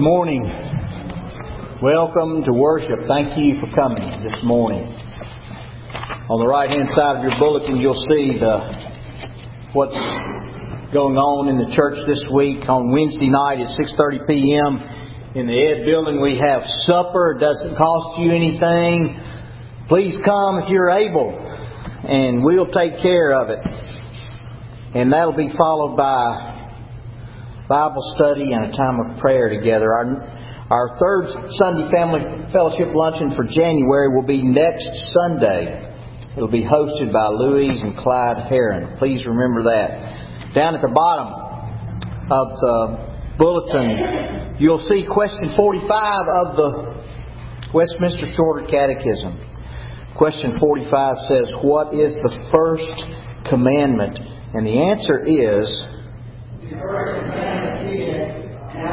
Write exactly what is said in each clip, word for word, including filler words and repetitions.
morning. Welcome to worship. Thank you for coming this morning. On the right-hand side of your bulletin, you'll see the what's going on in the church this week. On Wednesday night at six thirty p.m. in the Ed Building, we have supper. It doesn't cost you anything. Please come if you're able, and we'll take care of it. And that'll be followed by Bible study and a time of prayer together. Our, our third Sunday Family Fellowship Luncheon for January will be next Sunday. It'll be hosted by Louise and Clyde Heron. Please remember that. Down at the bottom of the bulletin, you'll see question forty-five of the Westminster Shorter Catechism. Question forty-five says, "What is the first commandment?" And the answer is, the first commandment is,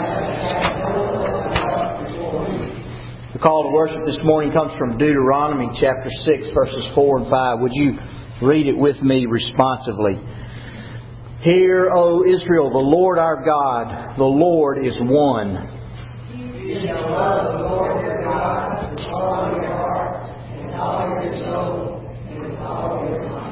the call to worship this morning comes from Deuteronomy chapter six, verses four and five. Would you read it with me responsively? "Hear, O Israel, the Lord our God, the Lord is one. You shall love the Lord your God with all your heart, and all your soul, and with all your mind."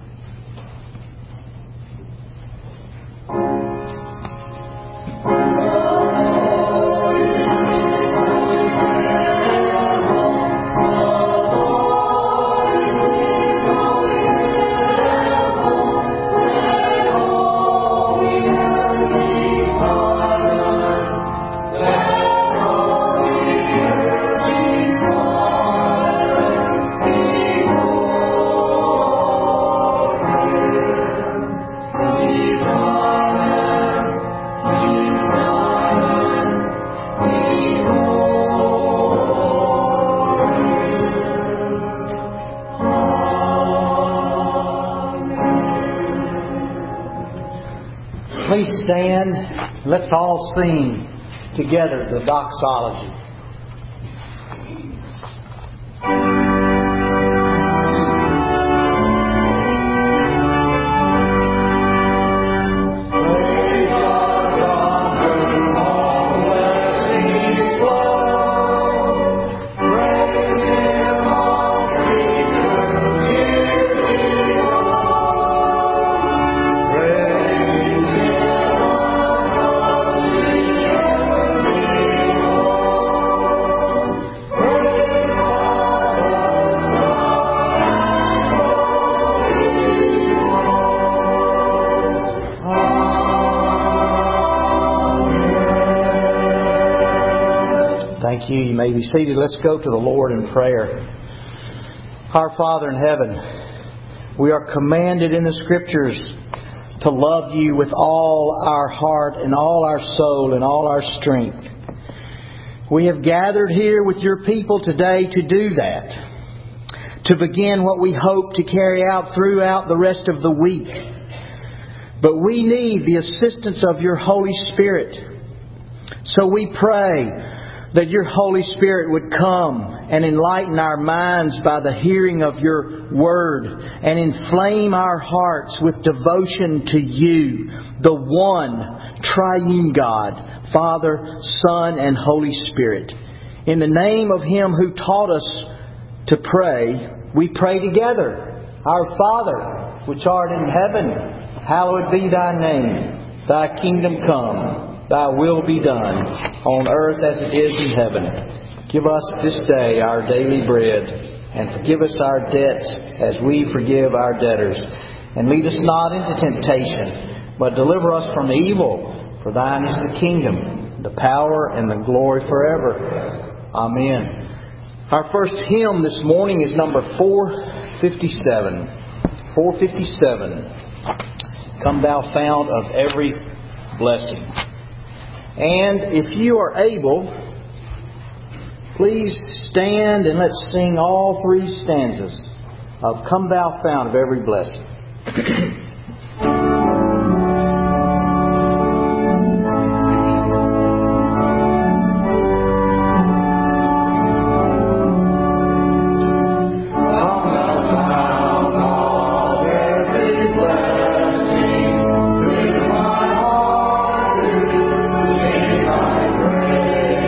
Please stand. Let's all sing together the doxology. Thank you. You may be seated. Let's go to the Lord in prayer. Our Father in heaven, we are commanded in the Scriptures to love you with all our heart and all our soul and all our strength. We have gathered here with your people today to do that, to begin what we hope to carry out throughout the rest of the week. But we need the assistance of your Holy Spirit. So we pray that your Holy Spirit would come and enlighten our minds by the hearing of your Word and inflame our hearts with devotion to you, the one triune God, Father, Son, and Holy Spirit. In the name of Him who taught us to pray, we pray together. Our Father, which art in heaven, hallowed be thy name. Thy kingdom come. Thy will be done, on earth as it is in heaven. Give us this day our daily bread, and forgive us our debts as we forgive our debtors. And lead us not into temptation, but deliver us from evil. For thine is the kingdom, the power, and the glory forever. Amen. Our first hymn this morning is number four fifty-seven. four fifty-seven. "Come thou fount of every blessing." And if you are able, please stand and let's sing all three stanzas of "Come Thou Fount of Every Blessing." Praise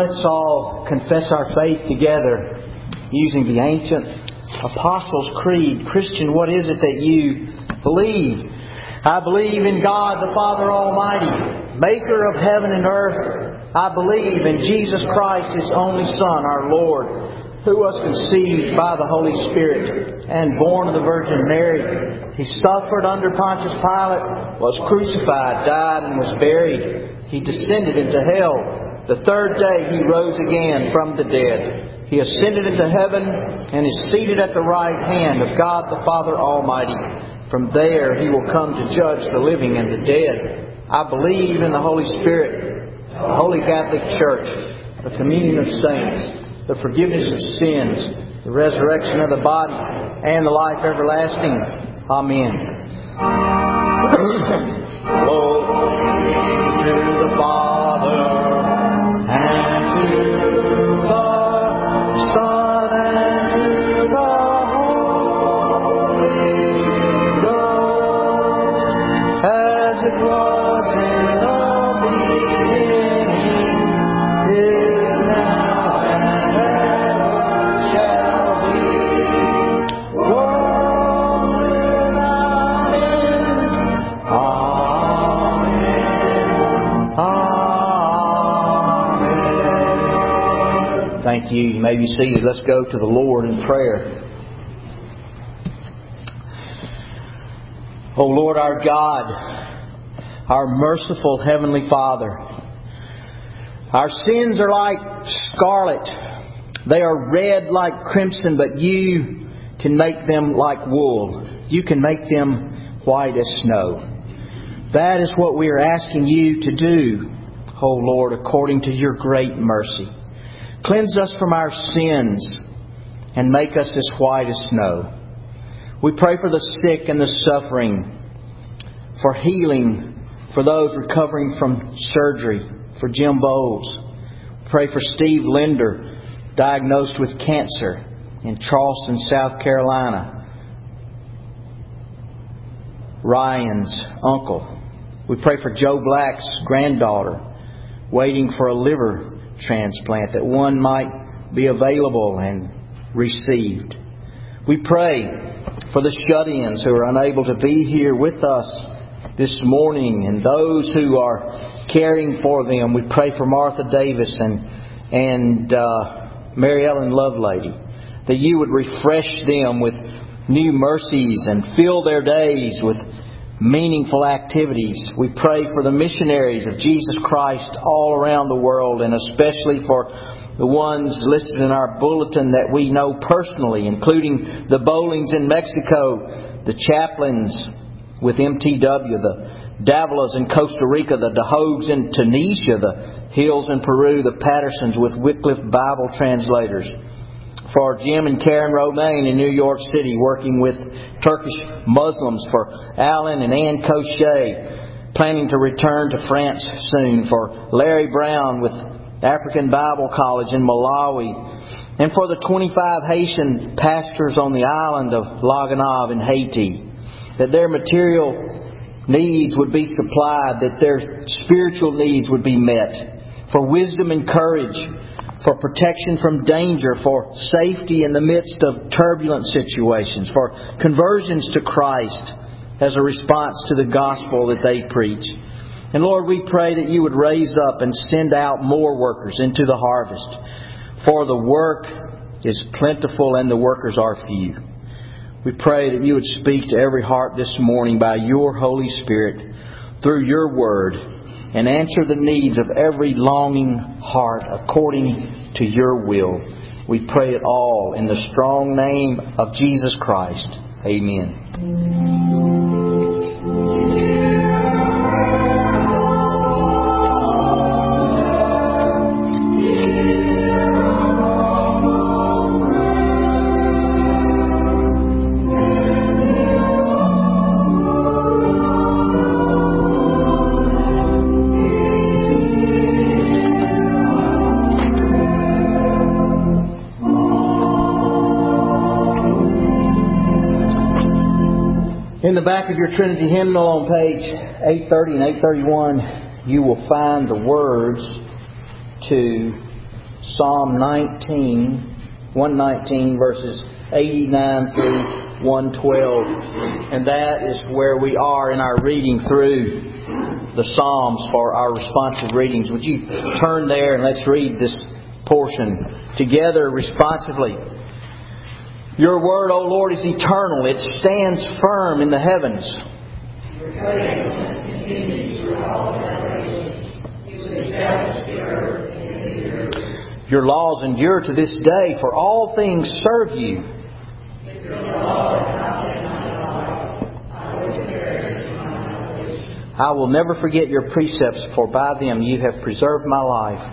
let's all confess our faith together using the ancient Apostles' Creed. Christian, what is it that you believe? I believe in God the Father Almighty, maker of heaven and earth. I believe in Jesus Christ, His only Son, our Lord, who was conceived by the Holy Spirit and born of the Virgin Mary. He suffered under Pontius Pilate, was crucified, died, and was buried. He descended into hell. The third day He rose again from the dead. He ascended into heaven and is seated at the right hand of God the Father Almighty. From there He will come to judge the living and the dead. I believe in the Holy Spirit, the Holy Catholic Church, the communion of saints, the forgiveness of sins, the resurrection of the body, and the life everlasting. Amen. Glory to the Father, and to the Son, and to the Holy Ghost, as it was in the beginning, is now, and ever shall be, world without end. Amen. Amen. Thank you. You may be seated. Let's go to the Lord in prayer. O Lord our God, our merciful Heavenly Father, our sins are like scarlet. They are red like crimson, but You can make them like wool. You can make them white as snow. That is what we are asking You to do, O Lord, according to Your great mercy. Cleanse us from our sins and make us as white as snow. We pray for the sick and the suffering, for healing, for those recovering from surgery, for Jim Bowles. Pray for Steve Linder, diagnosed with cancer in Charleston, South Carolina. Ryan's uncle. We pray for Joe Black's granddaughter, waiting for a liver transplant, that one might be available and received. We pray for the shut-ins who are unable to be here with us this morning, and those who are caring for them. We pray for Martha Davis and and uh, Mary Ellen Lovelady, that You would refresh them with new mercies and fill their days with meaningful activities. We pray for the missionaries of Jesus Christ all around the world, and especially for the ones listed in our bulletin that we know personally, including the Bowlings in Mexico, the chaplains with M T W, the Davilas in Costa Rica, the DeHogues in Tunisia, the Hills in Peru, the Pattersons with Wycliffe Bible translators. For Jim and Karen Romaine in New York City, working with Turkish Muslims. For Alan and Ann Cochet, planning to return to France soon. For Larry Brown with African Bible College in Malawi. And for the twenty-five Haitian pastors on the island of La Gonave in Haiti, that their material needs would be supplied, that their spiritual needs would be met. For wisdom and courage, for protection from danger, for safety in the midst of turbulent situations, for conversions to Christ as a response to the gospel that they preach. And Lord, we pray that You would raise up and send out more workers into the harvest, for the work is plentiful and the workers are few. We pray that You would speak to every heart this morning by Your Holy Spirit through Your Word, and answer the needs of every longing heart according to Your will. We pray it all in the strong name of Jesus Christ. Amen. In the back of your Trinity hymnal on page eight thirty and eight thirty-one, you will find the words to Psalm nineteen, one nineteen, verses eighty-nine through one twelve. And that is where we are in our reading through the Psalms for our responsive readings. Would you turn there and let's read this portion together responsively. Your word, O Lord, is eternal. It stands firm in the heavens. Your faithfulness continues through all generations. You establish the earth and the earth. Your laws endure to this day, for all things serve you. Your law is not in my life. I will cherish my salvation. I will never forget your precepts, for by them you have preserved my life.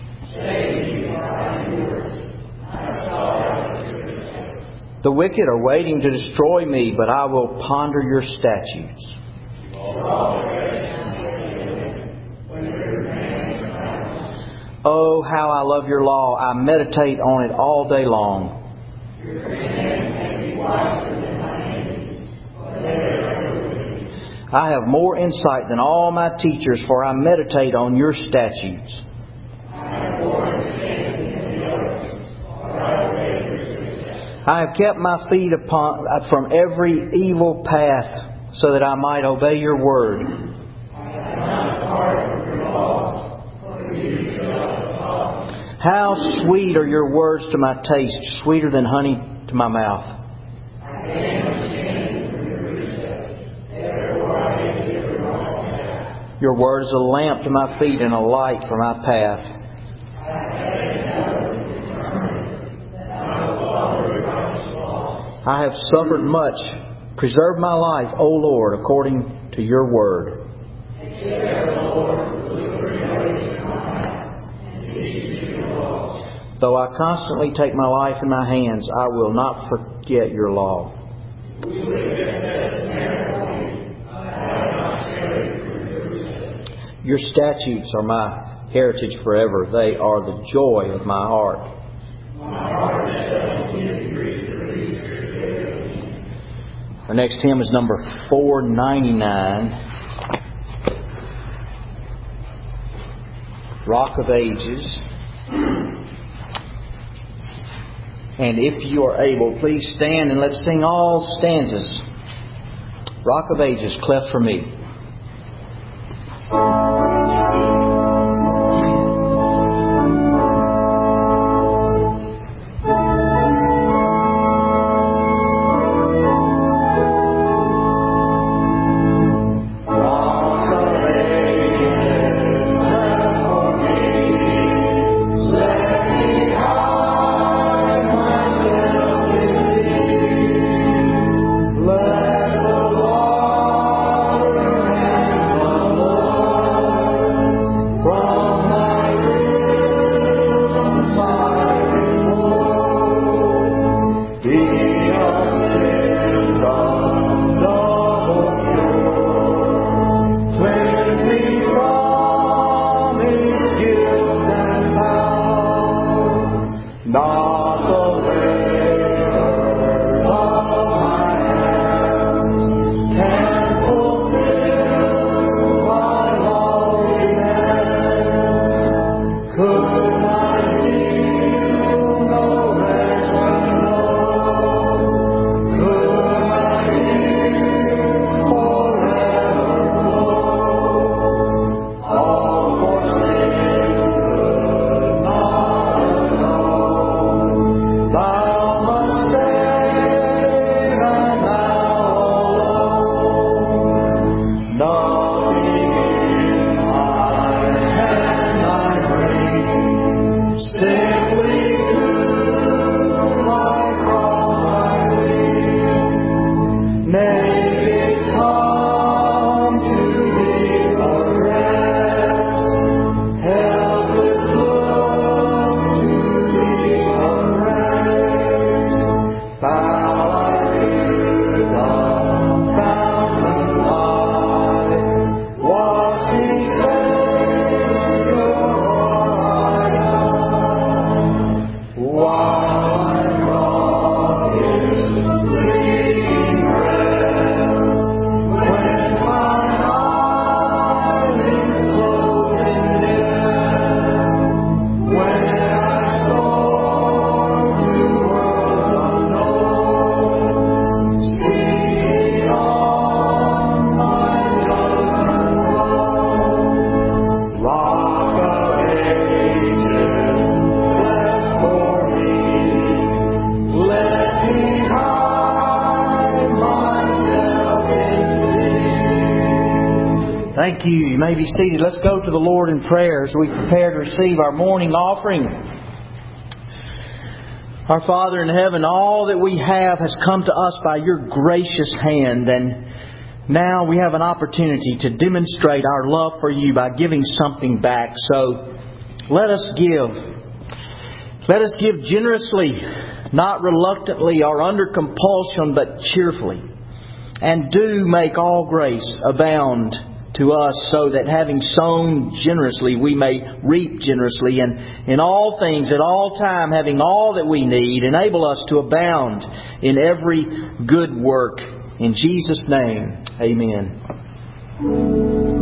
The wicked are waiting to destroy me, but I will ponder your statutes. Oh, how I love your law. I meditate on it all day long. I have more insight than all my teachers, for I meditate on your statutes. I have kept my feet upon from every evil path, so that I might obey your word. How sweet are your words to my taste, sweeter than honey to my mouth. Your word is a lamp to my feet and a light for my path. I have suffered much. Preserve my life, O Lord, according to your word. Though I constantly take my life in my hands, I will not forget your law. Your statutes are my heritage forever. They are the joy of my heart. Our next hymn is number four ninety-nine. Rock of Ages. And if you are able, please stand and let's sing all stanzas. Rock of Ages, cleft for me. Let the water Thank you. You may be seated. Let's go to the Lord in prayer as we prepare to receive our morning offering. Our Father in heaven, all that we have has come to us by Your gracious hand, and now we have an opportunity to demonstrate our love for You by giving something back. So let us give. Let us give generously, not reluctantly or under compulsion, but cheerfully. And do make all grace abound to us, so that having sown generously, we may reap generously, and in all things, at all time, having all that we need, enable us to abound in every good work. In Jesus' name, amen.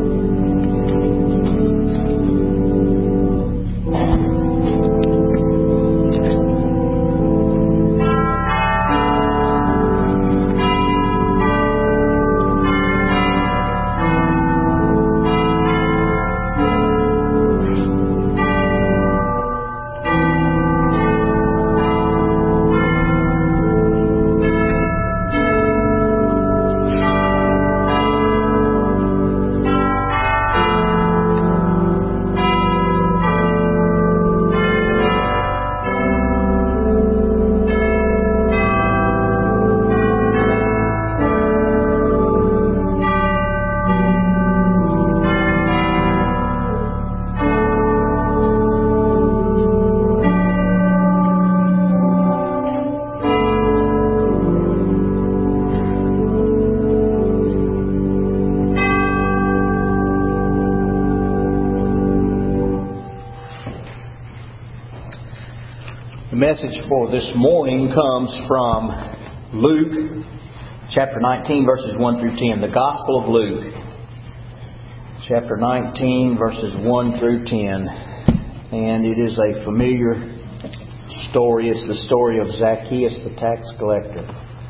The message for this morning comes from Luke chapter nineteen, verses one through ten. The Gospel of Luke chapter nineteen, verses one through ten. And it is a familiar story. It's the story of Zacchaeus the tax collector.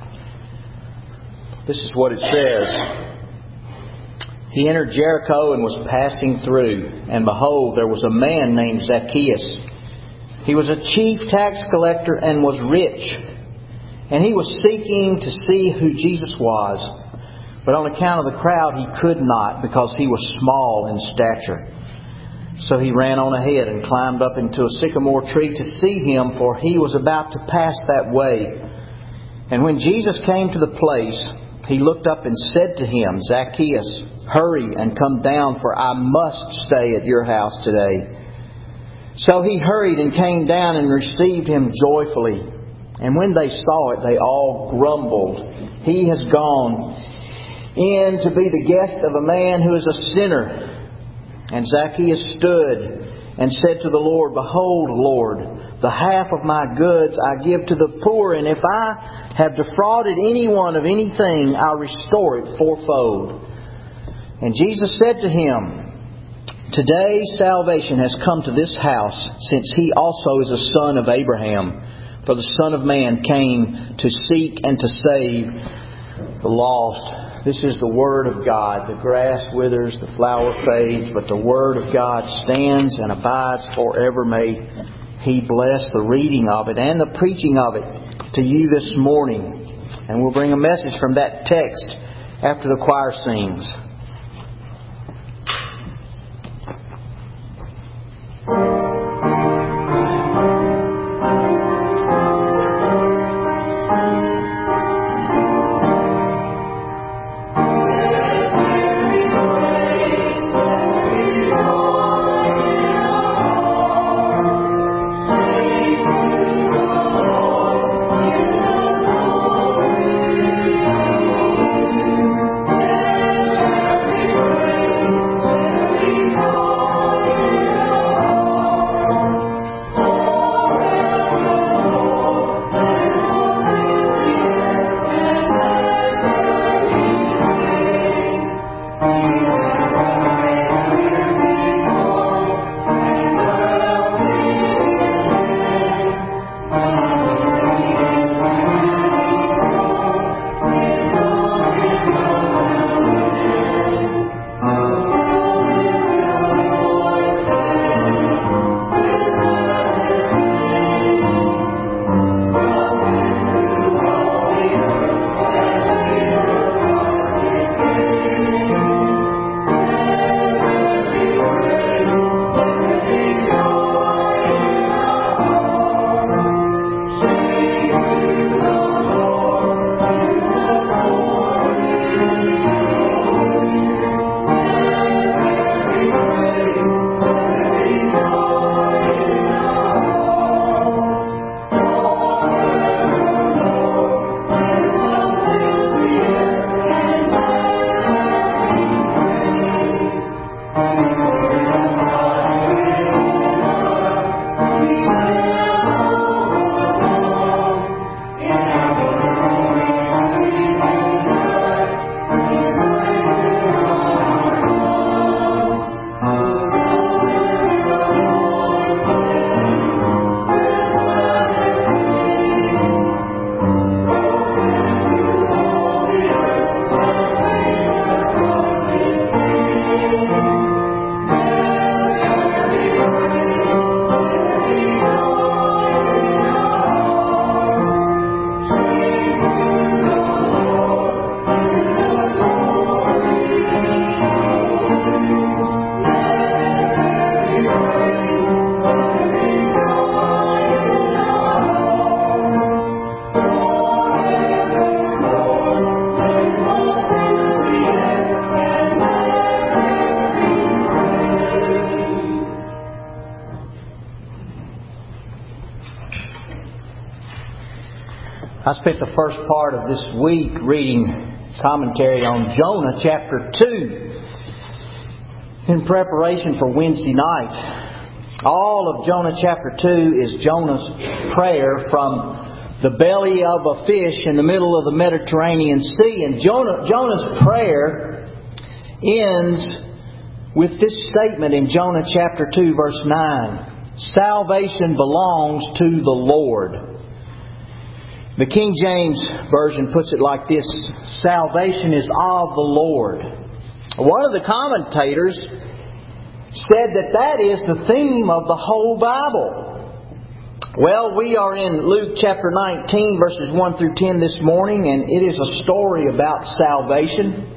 This is what it says. He entered Jericho and was passing through, and behold, there was a man named Zacchaeus. He was a chief tax collector and was rich. And he was seeking to see who Jesus was. But on account of the crowd he could not, because he was small in stature. So he ran on ahead and climbed up into a sycamore tree to see him, for he was about to pass that way. And when Jesus came to the place, he looked up and said to him, Zacchaeus, hurry and come down, for I must stay at your house today. So he hurried and came down and received him joyfully. And when they saw it, they all grumbled. He has gone in to be the guest of a man who is a sinner. And Zacchaeus stood and said to the Lord, Behold, Lord, the half of my goods I give to the poor, and if I have defrauded anyone of anything, I'll restore it fourfold. And Jesus said to him, Today salvation has come to this house, since he also is a son of Abraham. For the Son of Man came to seek and to save the lost. This is the Word of God. The grass withers, the flower fades, but the Word of God stands and abides forever. May He bless the reading of it and the preaching of it to you this morning. And we'll bring a message from that text after the choir sings. Thank you. I spent the first part of this week reading commentary on Jonah chapter two in preparation for Wednesday night. All of Jonah chapter two is Jonah's prayer from the belly of a fish in the middle of the Mediterranean Sea. And Jonah, Jonah's prayer ends with this statement in Jonah chapter two verse nine. Salvation belongs to the Lord. The King James Version puts it like this: salvation is of the Lord. One of the commentators said that that is the theme of the whole Bible. Well, we are in Luke chapter nineteen, verses one through ten this morning, and it is a story about salvation.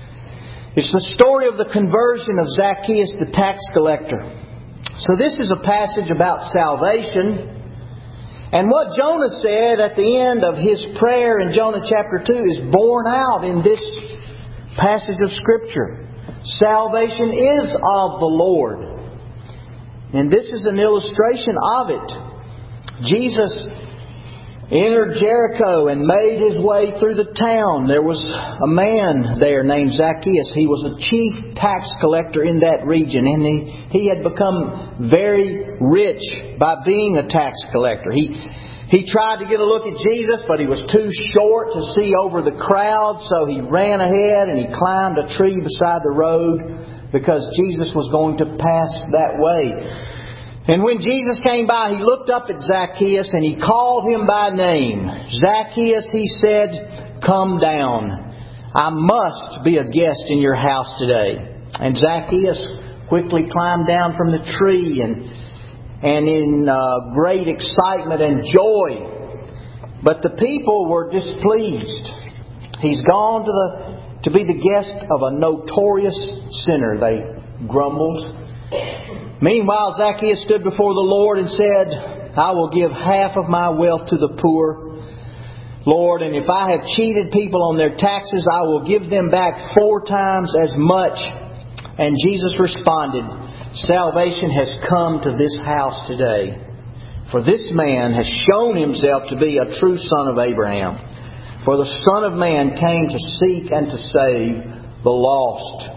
It's the story of the conversion of Zacchaeus the tax collector. So this is a passage about salvation. And what Jonah said at the end of his prayer in Jonah chapter two is borne out in this passage of Scripture. Salvation is of the Lord. And this is an illustration of it. Jesus entered Jericho and made His way through the town. There was a man there named Zacchaeus. He was a chief tax collector in that region, and he, he had become very rich by being a tax collector. He, he tried to get a look at Jesus, but he was too short to see over the crowd, so he ran ahead and he climbed a tree beside the road because Jesus was going to pass that way. And when Jesus came by, He looked up at Zacchaeus and He called him by name. Zacchaeus, He said, "Come down. I must be a guest in your house today." And Zacchaeus quickly climbed down from the tree and, and in uh, great excitement and joy. But the people were displeased. He's gone to the to be the guest of a notorious sinner, they grumbled. Meanwhile, Zacchaeus stood before the Lord and said, "I will give half of my wealth to the poor, Lord, and if I have cheated people on their taxes, I will give them back four times as much." And Jesus responded, "Salvation has come to this house today, for this man has shown himself to be a true son of Abraham. For the Son of Man came to seek and to save the lost."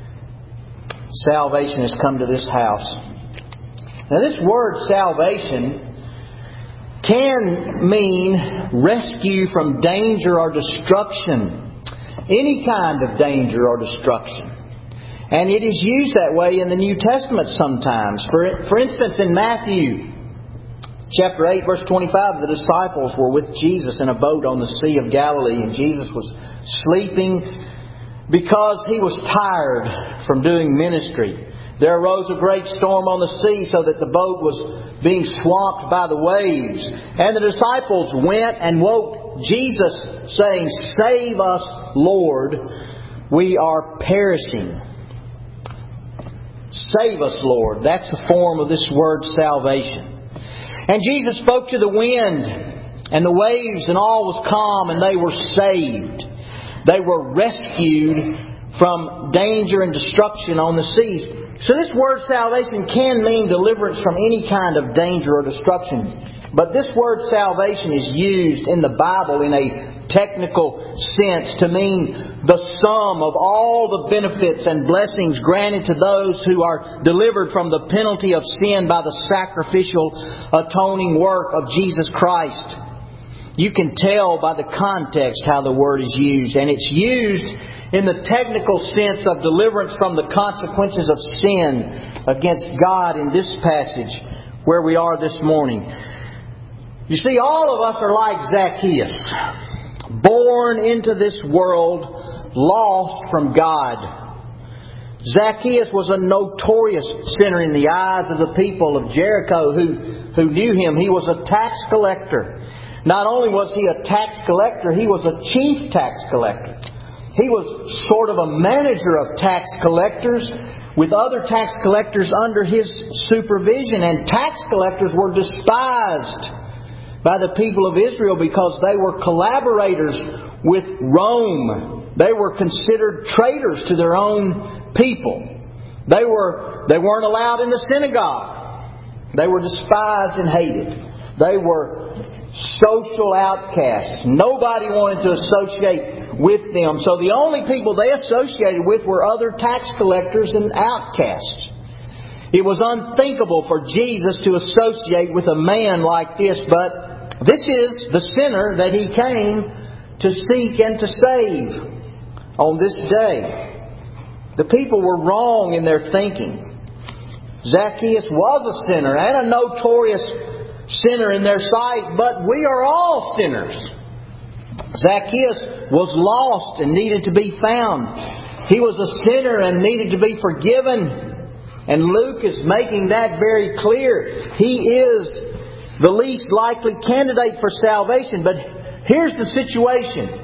Salvation has come to this house. Now, this word salvation can mean rescue from danger or destruction. Any kind of danger or destruction. And it is used that way in the New Testament sometimes. For, for instance, in Matthew chapter eight, verse twenty-five, the disciples were with Jesus in a boat on the Sea of Galilee, and Jesus was sleeping because He was tired from doing ministry. There arose a great storm on the sea so that the boat was being swamped by the waves. And the disciples went and woke Jesus, saying, "Save us, Lord, we are perishing." Save us, Lord. That's the form of this word salvation. And Jesus spoke to the wind and the waves, and all was calm, and they were saved. They were rescued from danger and destruction on the seas. So this word salvation can mean deliverance from any kind of danger or destruction. But this word salvation is used in the Bible in a technical sense to mean the sum of all the benefits and blessings granted to those who are delivered from the penalty of sin by the sacrificial atoning work of Jesus Christ. You can tell by the context how the word is used. And it's used in the technical sense of deliverance from the consequences of sin against God in this passage where we are this morning. You see, all of us are like Zacchaeus, born into this world lost from God. Zacchaeus was a notorious sinner in the eyes of the people of Jericho who, who knew him. He was a tax collector. Not only was he a tax collector, he was a chief tax collector. He was sort of a manager of tax collectors with other tax collectors under his supervision. And tax collectors were despised by the people of Israel because they were collaborators with Rome. They were considered traitors to their own people. They were, they weren't allowed in the synagogue. They were despised and hated. They were social outcasts. Nobody wanted to associate with them. So the only people they associated with were other tax collectors and outcasts. It was unthinkable for Jesus to associate with a man like this, but this is the sinner that He came to seek and to save on this day. The people were wrong in their thinking. Zacchaeus was a sinner and a notorious sinner in their sight, but we are all sinners. Zacchaeus was lost and needed to be found. He was a sinner and needed to be forgiven. And Luke is making that very clear. He is the least likely candidate for salvation. But here's the situation.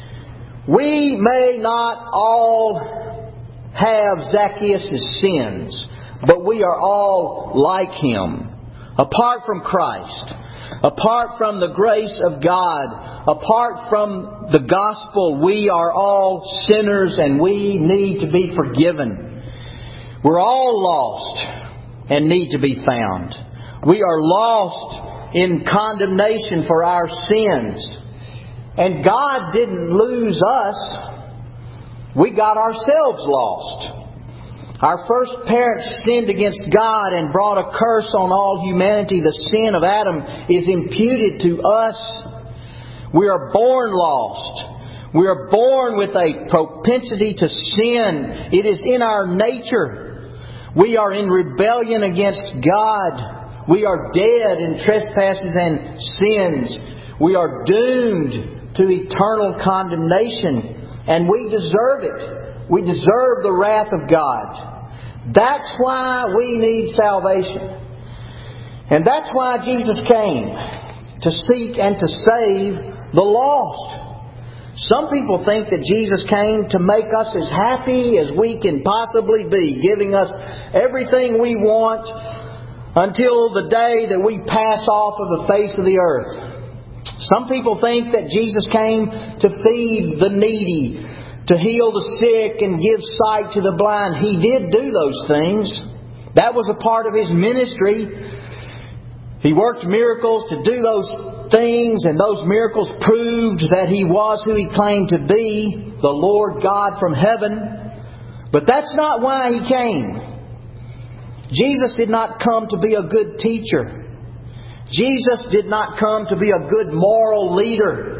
We may not all have Zacchaeus' sins, but we are all like him. Apart from Christ, apart from the grace of God, apart from the gospel, we are all sinners and we need to be forgiven. We're all lost and need to be found. We are lost in condemnation for our sins. And God didn't lose us. We got ourselves lost. Our first parents sinned against God and brought a curse on all humanity. The sin of Adam is imputed to us. We are born lost. We are born with a propensity to sin. It is in our nature. We are in rebellion against God. We are dead in trespasses and sins. We are doomed to eternal condemnation. And we deserve it. We deserve the wrath of God. That's why we need salvation. And that's why Jesus came, to seek and to save the lost. Some people think that Jesus came to make us as happy as we can possibly be, giving us everything we want until the day that we pass off of the face of the earth. Some people think that Jesus came to feed the needy, to heal the sick and give sight to the blind. He did do those things. That was a part of His ministry. He worked miracles to do those things, and those miracles proved that He was who He claimed to be, the Lord God from heaven. But that's not why He came. Jesus did not come to be a good teacher. Jesus did not come to be a good moral leader.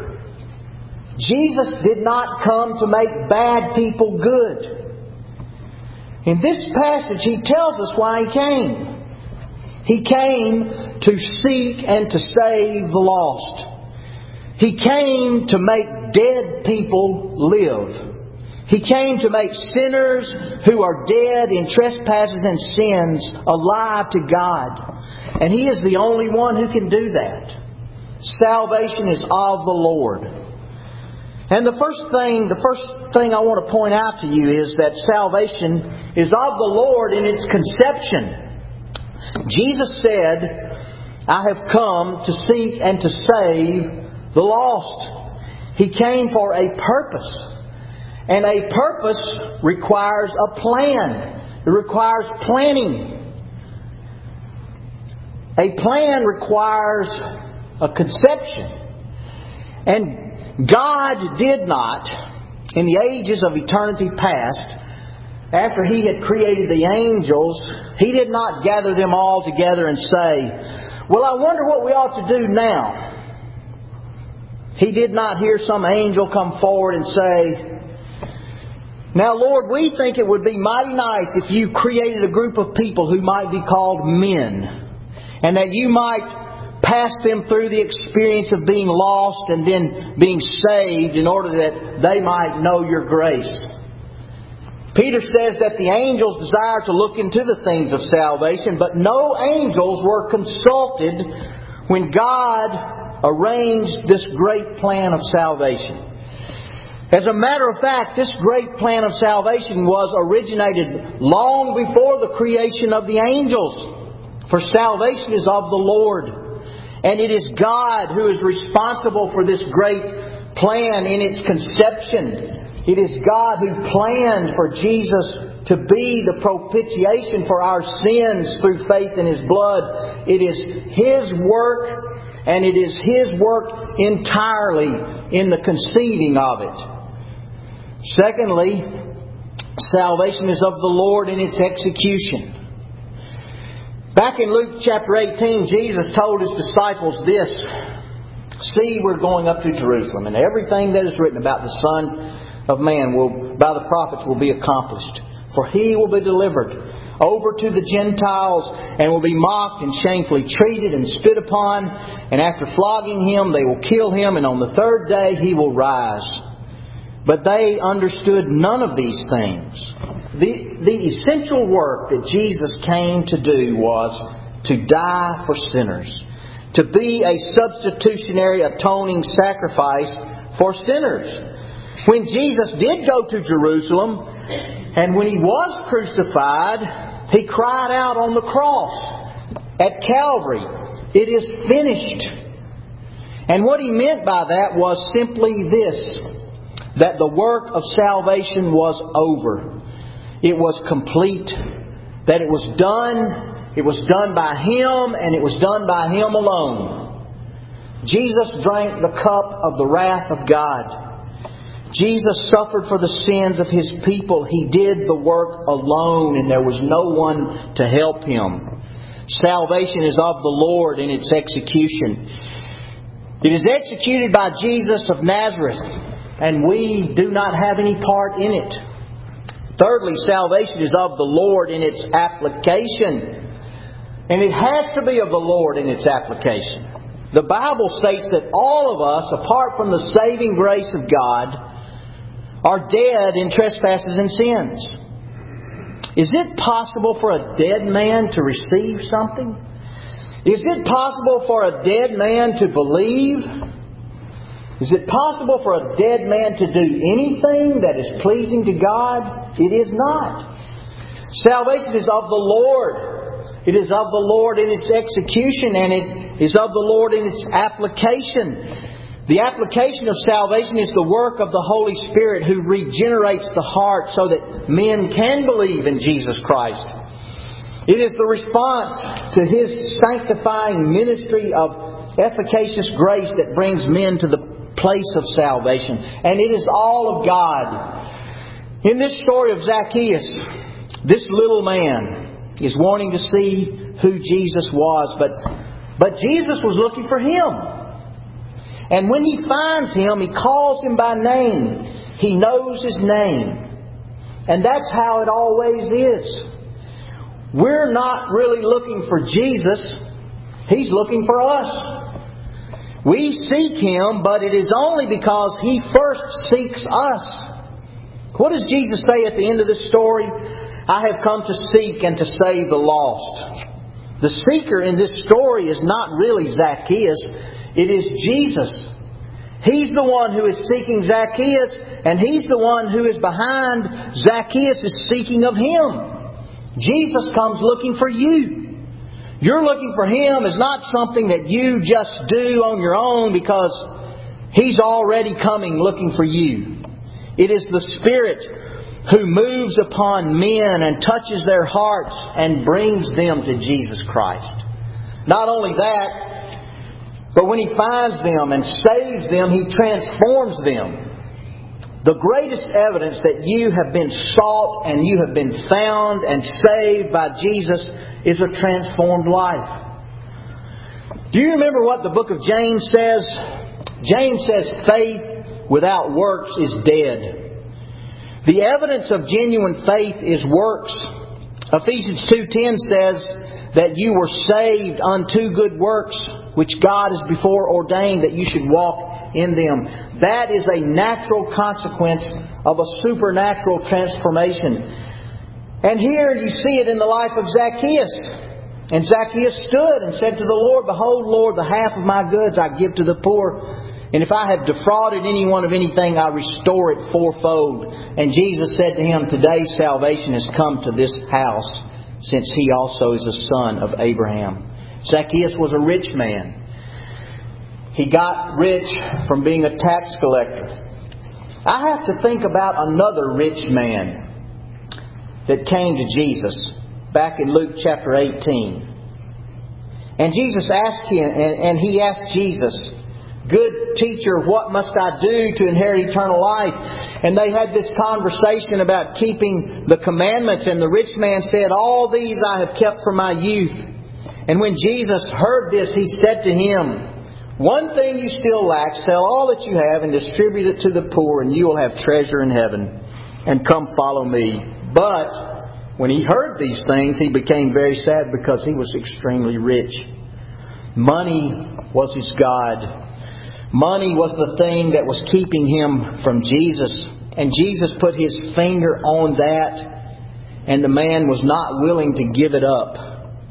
Jesus did not come to make bad people good. In this passage, He tells us why He came. He came to seek and to save the lost. He came to make dead people live. He came to make sinners who are dead in trespasses and sins alive to God. And He is the only one who can do that. Salvation is of the Lord. And the first thing, the first thing I want to point out to you is that salvation is of the Lord in its conception. Jesus said, I have come to seek and to save the lost. He came for a purpose. And a purpose requires a plan. It requires planning. A plan requires a conception. And God did not, in the ages of eternity past, after He had created the angels, He did not gather them all together and say, well, I wonder what we ought to do now. He did not hear some angel come forward and say, now, Lord, we think it would be mighty nice if you created a group of people who might be called men, and that you might pass them through the experience of being lost and then being saved in order that they might know your grace. Peter says that the angels desire to look into the things of salvation, but no angels were consulted when God arranged this great plan of salvation. As a matter of fact, this great plan of salvation was originated long before the creation of the angels. For salvation is of the Lord. And it is God who is responsible for this great plan in its conception. It is God who planned for Jesus to be the propitiation for our sins through faith in His blood. It is His work and it is His work entirely in the conceiving of it. Secondly, salvation is of the Lord in its execution. Back in Luke chapter eighteen, Jesus told His disciples this: "See, we're going up to Jerusalem, and everything that is written about the Son of Man will, by the prophets, will be accomplished. For He will be delivered over to the Gentiles, and will be mocked and shamefully treated and spit upon. And after flogging Him, they will kill Him, and on the third day He will rise." But they understood none of these things. The, the essential work that Jesus came to do was to die for sinners, to be a substitutionary atoning sacrifice for sinners. When Jesus did go to Jerusalem, and when He was crucified, He cried out on the cross at Calvary, "It is finished." And what He meant by that was simply this: that the work of salvation was over. It was complete. That it was done. It was done by Him, and it was done by Him alone. Jesus drank the cup of the wrath of God. Jesus suffered for the sins of His people. He did the work alone, and there was no one to help Him. Salvation is of the Lord in its execution. It is executed by Jesus of Nazareth, and we do not have any part in it. Thirdly, salvation is of the Lord in its application. And it has to be of the Lord in its application. The Bible states that all of us, apart from the saving grace of God, are dead in trespasses and sins. Is it possible for a dead man to receive something? Is it possible for a dead man to believe? Is it possible for a dead man to do anything that is pleasing to God? It is not. Salvation is of the Lord. It is of the Lord in its execution, and it is of the Lord in its application. The application of salvation is the work of the Holy Spirit, who regenerates the heart so that men can believe in Jesus Christ. It is the response to His sanctifying ministry of efficacious grace that brings men to the place of salvation. And it is all of God. In this story of Zacchaeus, this little man is wanting to see who Jesus was, but, but Jesus was looking for him. And when He finds him, He calls him by name. He knows his name. And that's how it always is. We're not really looking for Jesus. He's looking for us. We seek Him, but it is only because He first seeks us. What does Jesus say at the end of this story? "I have come to seek and to save the lost." The seeker in this story is not really Zacchaeus. It is Jesus. He's the one who is seeking Zacchaeus, and He's the one who is behind Zacchaeus' seeking of Him. Jesus comes looking for you. You're looking for Him is not something that you just do on your own, because He's already coming looking for you. It is the Spirit who moves upon men and touches their hearts and brings them to Jesus Christ. Not only that, but when He finds them and saves them, He transforms them. The greatest evidence that you have been sought and you have been found and saved by Jesus is a transformed life. Do you remember what the book of James says? James says faith without works is dead. The evidence of genuine faith is works. Ephesians two ten says that you were saved unto good works, which God has before ordained that you should walk in them. That is a natural consequence of a supernatural transformation. And here you see it in the life of Zacchaeus. And Zacchaeus stood and said to the Lord, "Behold, Lord, the half of my goods I give to the poor. And if I have defrauded anyone of anything, I restore it fourfold." And Jesus said to him, "Today salvation has come to this house, since he also is a son of Abraham." Zacchaeus was a rich man. He got rich from being a tax collector. I have to think about another rich man that came to Jesus back in Luke chapter eighteen. And Jesus asked him, and, and he asked Jesus, "Good teacher, what must I do to inherit eternal life?" And they had this conversation about keeping the commandments. And the rich man said, "All these I have kept from my youth." And when Jesus heard this, He said to him, "One thing you still lack. Sell all that you have and distribute it to the poor, and you will have treasure in heaven. And come follow me." But when he heard these things, he became very sad because he was extremely rich. Money was his God. Money was the thing that was keeping him from Jesus. And Jesus put His finger on that, and the man was not willing to give it up.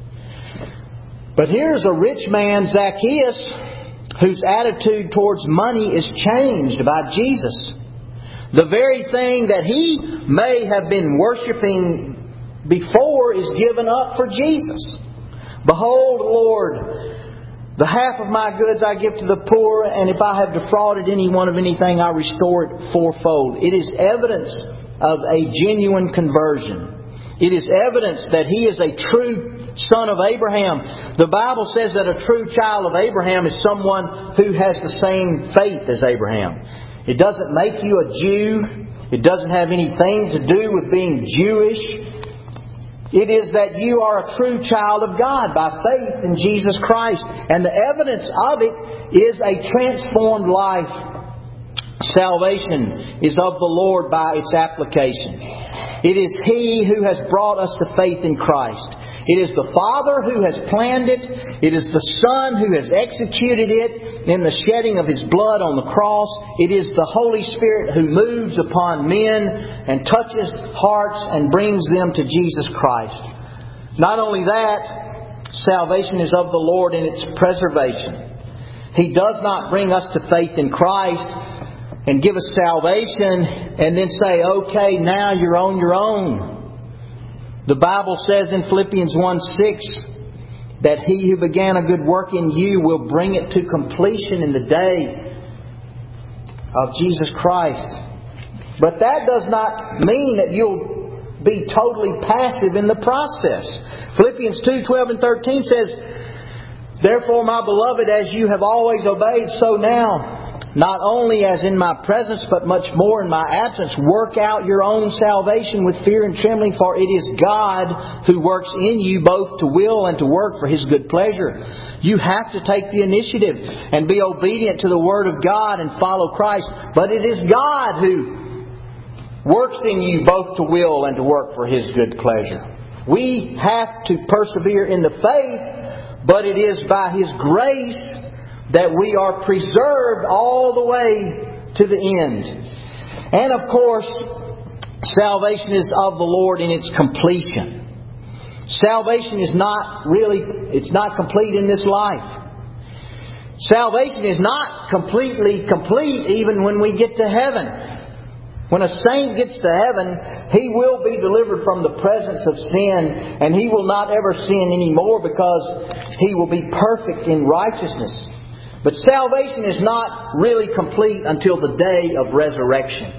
But here's a rich man, Zacchaeus, whose attitude towards money is changed by Jesus. The very thing that he may have been worshiping before is given up for Jesus. "Behold, Lord, the half of my goods I give to the poor, and if I have defrauded anyone of anything, I restore it fourfold." It is evidence of a genuine conversion. It is evidence that he is a true son of Abraham. The Bible says that a true child of Abraham is someone who has the same faith as Abraham. It doesn't make you a Jew. It doesn't have anything to do with being Jewish. It is that you are a true child of God by faith in Jesus Christ. And the evidence of it is a transformed life. Salvation is of the Lord by its application. It is He who has brought us to faith in Christ. It is the Father who has planned it. It is the Son who has executed it in the shedding of His blood on the cross. It is the Holy Spirit who moves upon men and touches hearts and brings them to Jesus Christ. Not only that, salvation is of the Lord in its preservation. He does not bring us to faith in Christ and give us salvation and then say, "Okay, now you're on your own." The Bible says in Philippians one six that He who began a good work in you will bring it to completion in the day of Jesus Christ. But that does not mean that you'll be totally passive in the process. Philippians two twelve and thirteen says, "Therefore, my beloved, as you have always obeyed, so now, not only as in my presence, but much more in my absence, work out your own salvation with fear and trembling, for it is God who works in you both to will and to work for His good pleasure." You have to take the initiative and be obedient to the Word of God and follow Christ. But it is God who works in you both to will and to work for His good pleasure. We have to persevere in the faith, but it is by His grace that we are preserved all the way to the end. And of course, salvation is of the Lord in its completion. Salvation is not really, it's not complete in this life. Salvation is not completely complete even when we get to heaven. When a saint gets to heaven, he will be delivered from the presence of sin, and he will not ever sin anymore because he will be perfect in righteousness. But salvation is not really complete until the day of resurrection.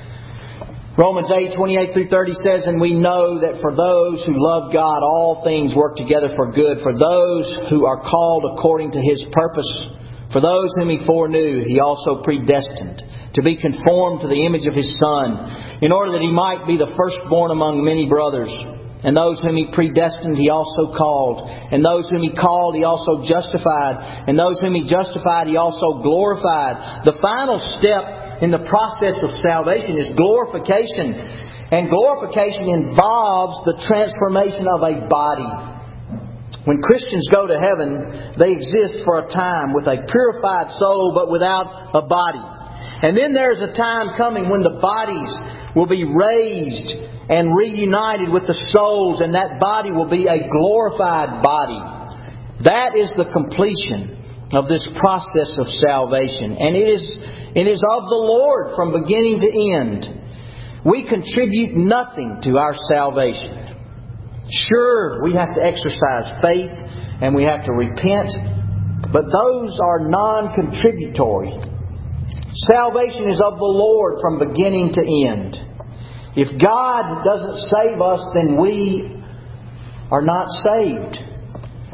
Romans eight twenty-eight through thirty says, "And we know that for those who love God, all things work together for good, for those who are called according to His purpose. For those whom He foreknew, He also predestined to be conformed to the image of His Son, in order that He might be the firstborn among many brothers. And those whom He predestined, He also called. And those whom He called, He also justified. And those whom He justified, He also glorified." The final step in the process of salvation is glorification. And glorification involves the transformation of a body. When Christians go to heaven, they exist for a time with a purified soul but without a body. And then there's a time coming when the bodies will be raised and reunited with the souls, and that body will be a glorified body. That is the completion of this process of salvation. And it is, it is of the Lord from beginning to end. We contribute nothing to our salvation. Sure, we have to exercise faith and we have to repent, but those are non-contributory. Salvation is of the Lord from beginning to end. If God doesn't save us, then we are not saved.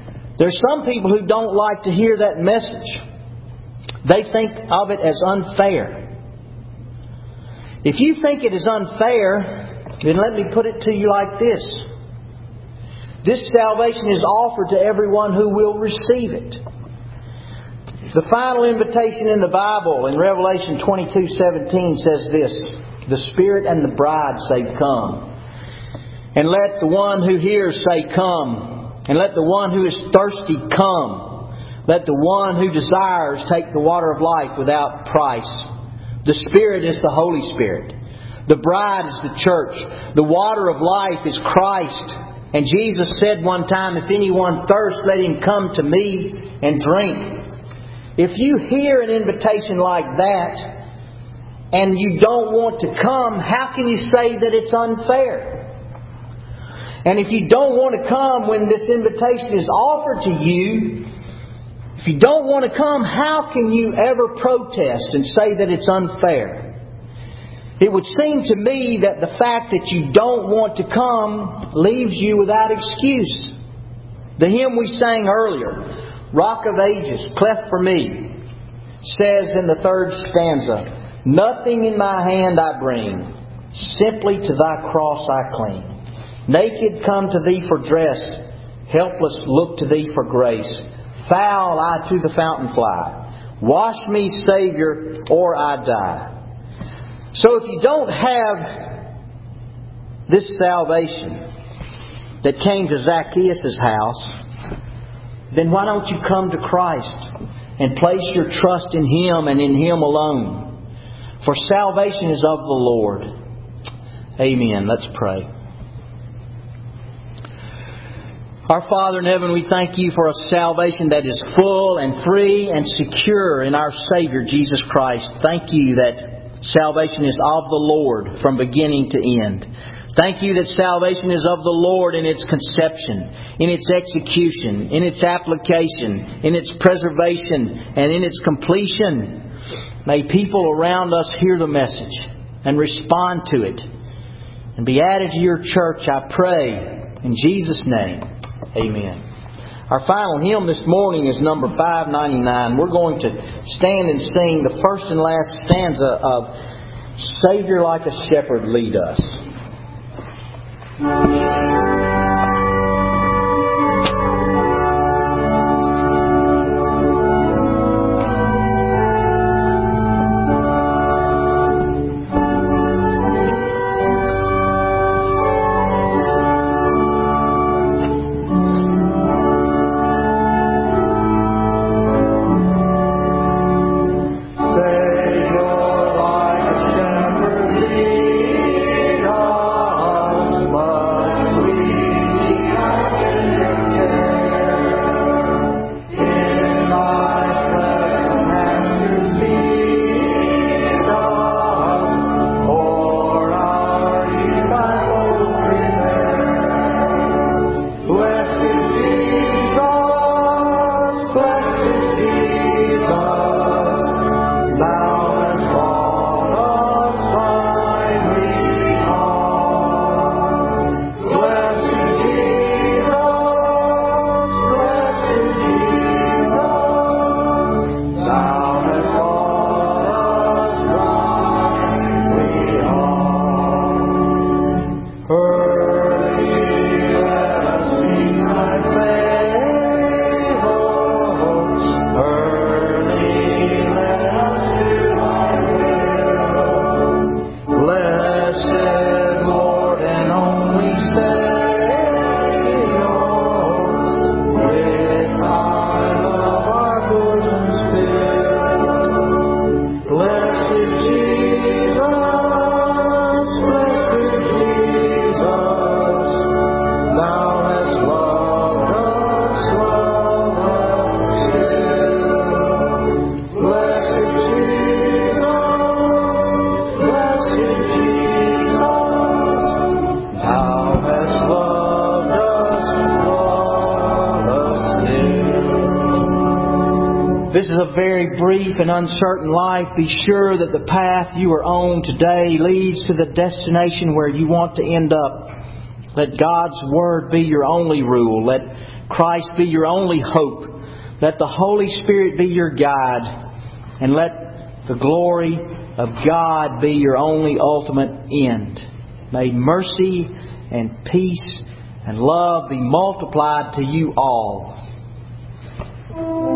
There's some people who don't like to hear that message. They think of it as unfair. If you think it is unfair, then let me put it to you like this. This salvation is offered to everyone who will receive it. The final invitation in the Bible in Revelation twenty-two seventeen says this: "The Spirit and the bride say, Come. And let the one who hears say, Come. And let the one who is thirsty come. Let the one who desires take the water of life without price." The Spirit is the Holy Spirit. The bride is the church. The water of life is Christ. And Jesus said one time, "If anyone thirsts, let him come to me and drink." If you hear an invitation like that and you don't want to come, how can you say that it's unfair? And if you don't want to come when this invitation is offered to you, if you don't want to come, how can you ever protest and say that it's unfair? It would seem to me that the fact that you don't want to come leaves you without excuse. The hymn we sang earlier, "Rock of Ages, cleft for me," says in the third stanza, "Nothing in my hand I bring, simply to Thy cross I cling. Naked come to Thee for dress, helpless look to Thee for grace. Foul I to the fountain fly, wash me, Saviour, or I die." So if you don't have this salvation that came to Zacchaeus' house, then why don't you come to Christ and place your trust in Him and in Him alone? For salvation is of the Lord. Amen. Let's pray. Our Father in heaven, we thank You for a salvation that is full and free and secure in our Savior, Jesus Christ. Thank You that salvation is of the Lord from beginning to end. Thank You that salvation is of the Lord in its conception, in its execution, in its application, in its preservation, and in its completion. May people around us hear the message and respond to it and be added to Your church, I pray, in Jesus' name. Amen. Our final hymn this morning is number five ninety-nine. We're going to stand and sing the first and last stanza of "Savior Like a Shepherd Lead Us." This is a very brief and uncertain life. Be sure that the path you are on today leads to the destination where you want to end up. Let God's Word be your only rule. Let Christ be your only hope. Let the Holy Spirit be your guide. And let the glory of God be your only ultimate end. May mercy and peace and love be multiplied to you all.